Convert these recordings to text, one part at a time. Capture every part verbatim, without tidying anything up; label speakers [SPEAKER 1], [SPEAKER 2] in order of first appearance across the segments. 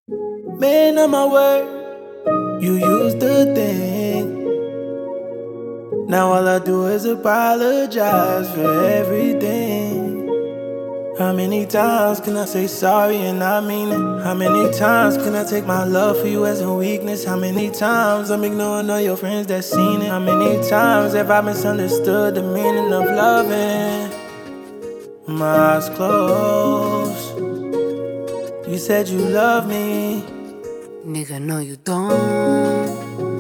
[SPEAKER 1] Man of my word, you used to think. Now all I do is apologize for everything. How many times can I say sorry and I mean it? How many times can I take my love for you as a weakness? How many times I'm ignoring all your friends that seen it? How many times have I misunderstood the meaning of loving? My eyes closed. You said you love me.
[SPEAKER 2] Nigga, no you don't.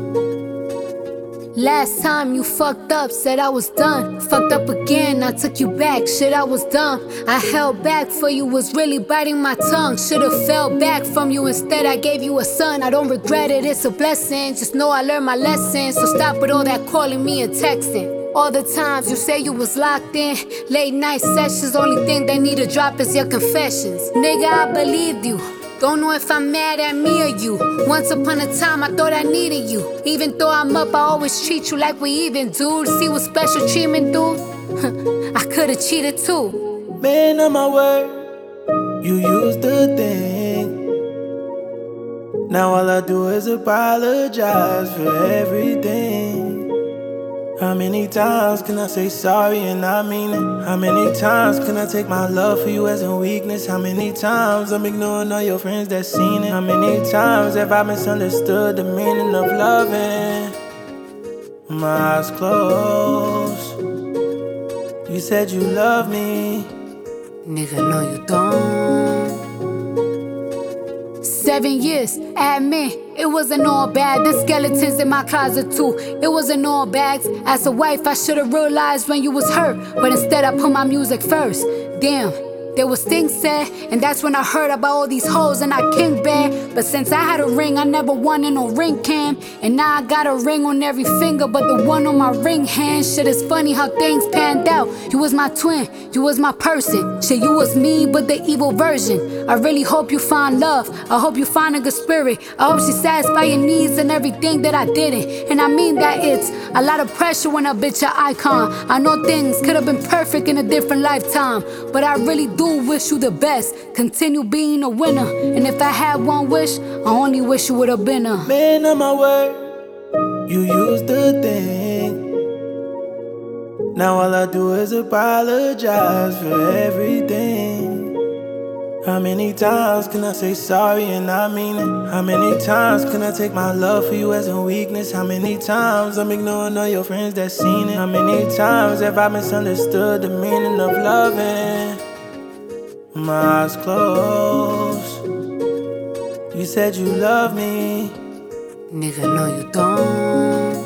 [SPEAKER 2] Last time you fucked up, said I was done. Fucked up again, I took you back, shit I was dumb. I held back for you, was really biting my tongue. Should've fell back from you, instead I gave you a son. I don't regret it, it's a blessing. Just know I learned my lesson. So stop with all that calling me and texting. All the times you say you was locked in, late night sessions, only thing they need to drop is your confessions. Nigga, I believed you. Don't know if I'm mad at me or you. Once upon a time I thought I needed you. Even though I'm up, I always treat you like we even, dude. See what special treatment do? I could've cheated too.
[SPEAKER 1] Man of my word, you used to think. Now all I do is apologize for everything. How many times can I say sorry and I mean it? How many times can I take my love for you as a weakness? How many times I'm ignoring all your friends that seen it? How many times have I misunderstood the meaning of loving? My eyes closed. You said you love me.
[SPEAKER 2] Nigga, no you don't. Seven years, admit, it wasn't all bad. The skeletons in my closet too, it wasn't all bags. As a wife, I should've realized when you was hurt, but instead I put my music first. Damn, there was things said, and that's when I heard about all these hoes and I king bad. But since I had a ring, I never wanted no ring cam. And now I got a ring on every finger, but the one on my ring hand. Shit, is funny how things panned out. You was my twin, you was my person. Shit, you was me, but the evil version. I really hope you find love, I hope you find a good spirit. I hope she satisfy your needs and everything that I didn't. And I mean that it's a lot of pressure when a bitch your icon. I know things could've been perfect in a different lifetime, but I really do wish you the best. Continue being a winner. And if I had one wish, I only wish you would've been a
[SPEAKER 1] man of my word, you used to think. Now all I do is apologize for everything. How many times can I say sorry and I mean it? How many times can I take my love for you as a weakness? How many times I'm ignoring all your friends that seen it? How many times have I misunderstood the meaning of loving? My eyes closed. You said you love me.
[SPEAKER 2] Nigga, no you don't.